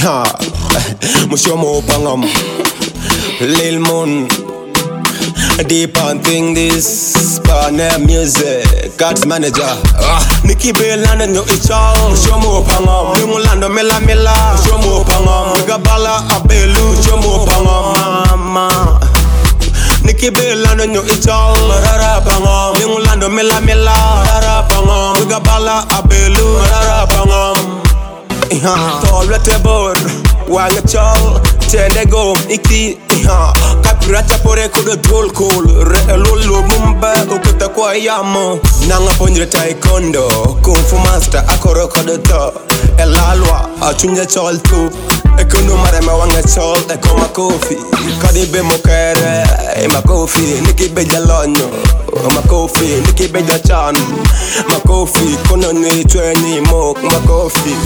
Mushomo pangam Lil Moon Deep on thing this partner music God's manager Nicky Bellana no ichao Mushomo pangam Lumulando mela mela Mushomo pangam Gabala abelu Mushomo pangam mama Nicky Bellana no ichao Marara pangam Lumulando mela mela Marara pangam Gabala abelu Marara pangam Tall retebor Wanga chal Tende go Iki Kapiracha pore kudo droll cool Lolo mumba Ukuta kwa yamo Nanga ponjire taekwondo Kung fu master Akoro kodo to Elalwa Achunja chal tu Ekono marema wanga chal Eko makofi Kadibe mokere Makofi Niki beja lonyo Makofi Niki beja chan Makofi Kono ni chweni mok Makofi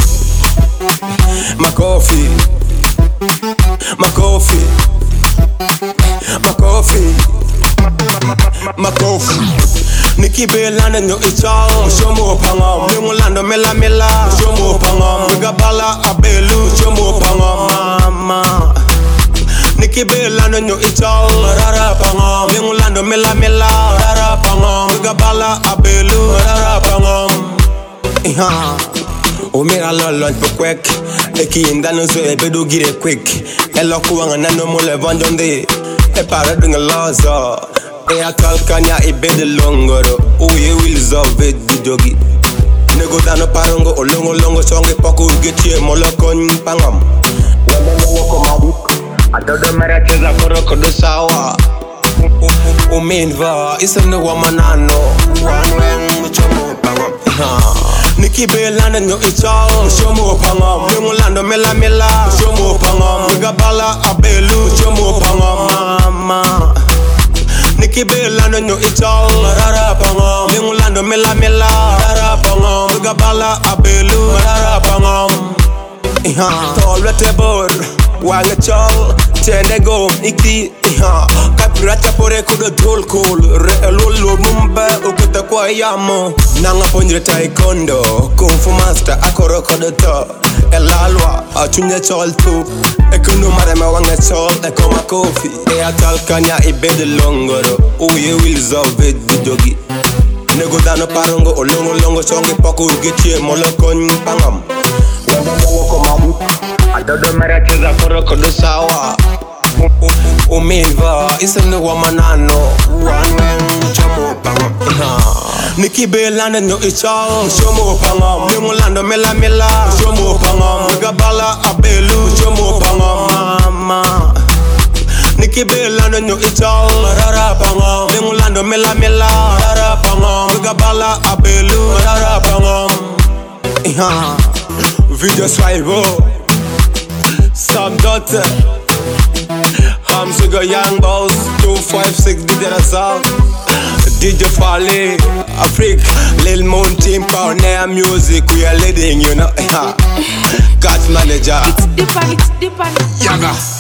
Makofi Makofi Makofi Makofi Nicky Bellana no ichao Mushomo pangam Lumulando mela mela Mushomo pangam Gabala abelu Mushomo pangam mama Nicky Bellana no ichao Marara pangam Lumulando mela mela Marara pangam Gabala abelu Marara pangam O mira lo lunch po quick Eki indano so ebedo gire quick Elo kuwanga nano mole vandonde E para dunga loza E akalkanya ibede longoro Uye wilzo vedi jogi Nego dano parongo o longo longo songe poko ugetie molokon pangam Wende longo komadik Adodo mera cheza koro kodo sawa Umenva isem no wamanano Wangweng muchomo pangam Nicky Bellana no ichao Mushomo pangam Lumulando mela mela Mushomo pangam Gabala abelu Mushomo pangam mama Nicky Bellana no ichao Marara pangam Lumulando mela mela Marara pangam Gabala abelu Marara pangam Tall retebor Wanga chal Tende go Iki Kapiracha pore kudo droll cool Lolo mumba Ukuta kwa yamo Nanga ponjire taekwondo Kung fu master Akoro kodo to Elalwa Achunja chal tu Ekono marema wanga chal Eko makofi E akalkanya ibede longoro Uye wilzo vedi jogi Nego dano parongo o longo longo songe poko ugetie molokon pangam Wende longo komadik Adodo mera cheza koro kodo sawa Umenva isem no wamanano Wangweng chomo pangam Nicky Bellana no ichao Mushomo pangam Lumulando mela mela Mushomo pangam Gabala abelu Mushomo pangam mama Nicky Bellana no ichao Marara pangam Lumulando mela mela Marara pangam Gabala abelu Marara pangam Video Swibo Sam Daughter Hamsuga Young Boss 256 DJ Razal DJ Fale Afrique Lil Moon Team Pioneer Music We are leading you know God's manager It's deeper Yaga